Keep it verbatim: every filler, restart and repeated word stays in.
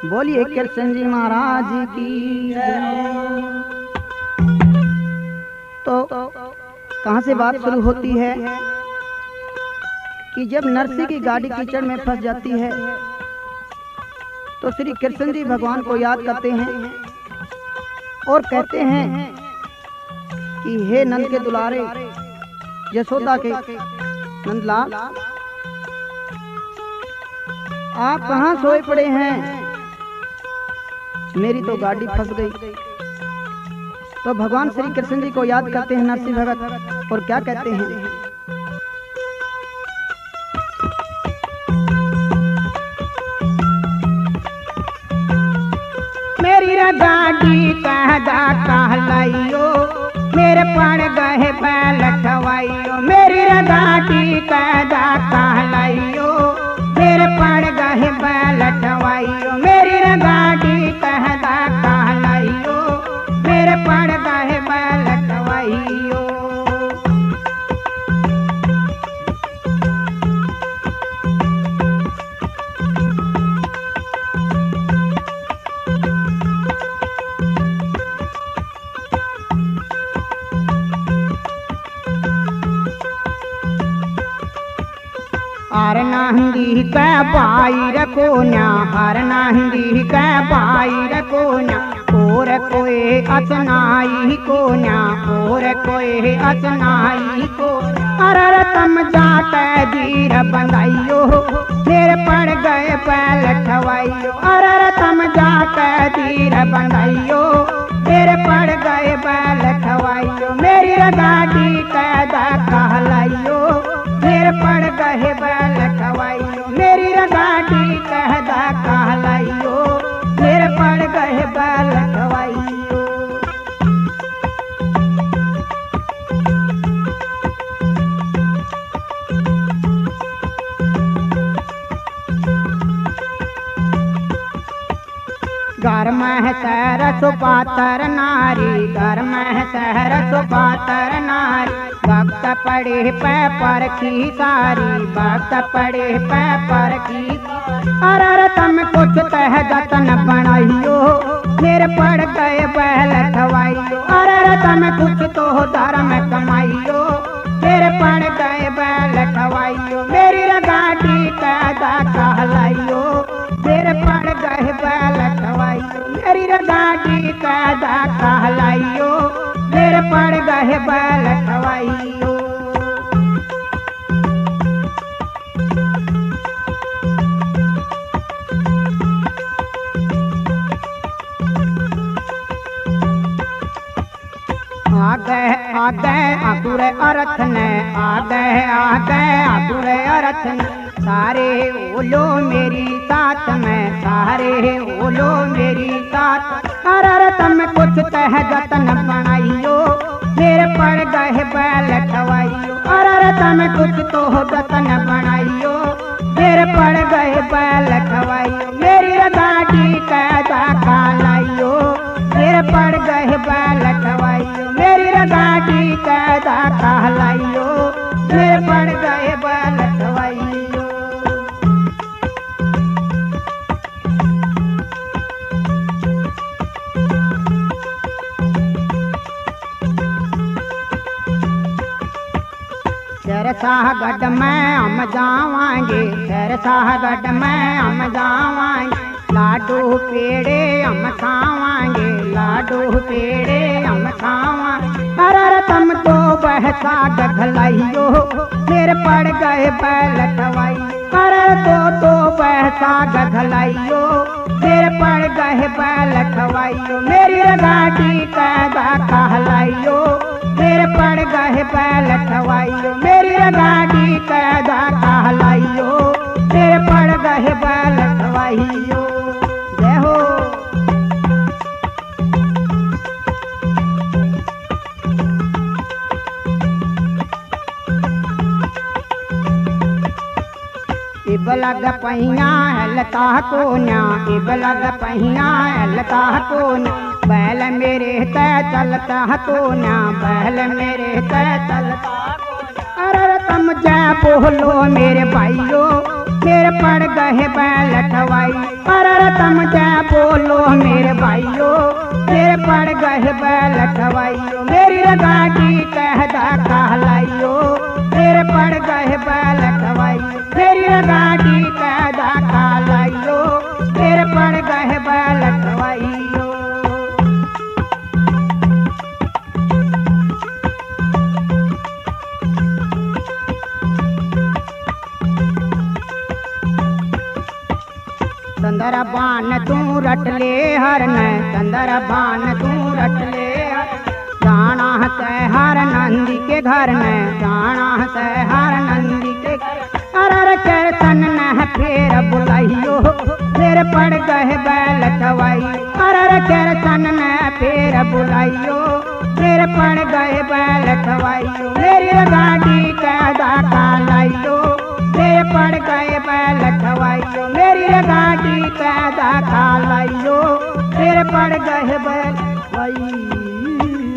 बोलिए कृष्ण जी महाराज की। तो कहाँ से बात शुरू होती है कि जब नरसी की गाड़ी कीचड़ में फंस जाती है तो श्री कृष्ण जी भगवान को याद करते हैं और कहते हैं कि हे नंद के दुलारे, यशोदा के नंदलाल, आप कहाँ सोए पड़े हैं, मेरी तो गाड़ी फंस गई। तो भगवान श्री कृष्ण जी को याद करते हैं नरसिंह भगत और क्या कहते हैं, मेरी गाड़ी कहदा कहलाइयो, मेरे पड़ गए बैल ठवाइयो। मेरी गाड़ी कहदा कहलाइयो, मेरे पड़ गए बैल ठवाइयो। मेरी गाड़ी कहदा कहलाइयो, मेरे पड़ गए बैल ठवाइयो। हर नंदी कै बाई रखो न्या, हर नंदी कै बाई रखो न्या। और कोई असनाई को न्या, और कोई असनाई को। अरर तम जाते जीर बंधाइयो, मेरे पड़ गए पैल ठवाइयो। अरर तम जाते जीर बंधाइयो, मेरे पड़ गए बैल ठवाइयो। मेरी गाड़ी कैदा कहलाइयो, मेरे पड़ गए बैल ठवाइयो। मेरी गाड़ी कहदा कहलाइयो, मेरे पड़ गए बैल ठवाइयो। घर में सहर सुपातर नारी, घर में सहर सुपातर नारी। भक्त पड़े पै पर की सारी, भक्त पड़े पै पर की। अरर तम कुछ तह जतन बनाइयो, मेरे पड़ गए बैल ठवाइयो। अरर तम कुछ तो धर्म कमाइयो, मेरे पड़ गए बैल ठवाइयो। मेरी गाड़ी कैदा कहलाइयो, मेरे पड़ गए बैल ठवाइयो। मेरी गाड़ी कैदा कहलाइयो, मेरे पड़ गए बैल ठवाइयो। आ गए आ गए आकुरे अर्थ ने, आ गए आ गए आकुरे अर्थ ने। सारे ओलो मेरी साथ में, सारे ओलो मेरी साथ। अरर तम कुछ तह जतन बनाइयो, मेरे पड़ गए बैल ठवाइयो। अरर तम कुछ तो जतन बनाइयो, मेरे पड़ गए बैल ठवाइयो। मेरी गाड़ी कैदा कहलाइयो, मेरे पड़ गए बैल ठवाइयो। मेरी गाड़ी कैदा कहलाइयो, मेरे पड़ गए बैल ठवाइयो। सरसागढ़ में हम जावांगे, सरसागढ़ में हम जावांगे। लाडू पेड़े हम खावांगे, लाडू पेड़े हम खावांगे। अरर तम तो बहसा गखलाइयो, मेरे पड़ गए बैल ठवाइयो। अरर तो तो बहसा गखलाइयो, मेरे पड़ गए बैल ठवाइयो। मेरी गाड़ी कैदा कहलाइयो, मेरे पड़ गए बैल ठवाइयो। मेरी गाड़ी कैदा कहलाइयो, मेरे पड़ गए बैल ठवाइयो। जय हो। इब लग पहिया हलता को न्या, इब लग पहिया हलता को न्या। बैल मेरे तय चलता तो न्या, बैल मेरे तय चलता। अरर तम जय बोलो मेरे भाइयों, मेरे पड़ गए बैल ठवाई। अरर समझे बोलो मेरे भाइयों, मेरे पड़ गए बैल खवाइयो, मेरी गाड़ी कहदा कहलाइयो, मेरे पड़ गए बैल खवाइयो, मेरी गाड़ी कहदा कहलाइयो, मेरे पड़ गए बैल खवाइयो। संदर बान तू रट ले हर न, संदर बान तू रट ले हर, जाना है हर नंदी के घर में, जाना है हर नंदी के अरे कीर्तन न फेर बुलाइयो, मेरे पड़ गए बैल खवाई, अरे कीर्तन न फेर बुलाइयो, मेरे पड़ गए बैल खवाइयो, मेरी गाड़ी कहदा कहलाइयो, मेरे पड़ गए बैल खवाइयो, मेरी गाड़ी कहदा कहलाइयो, मेरे पड़ गए बैल खवाइयो।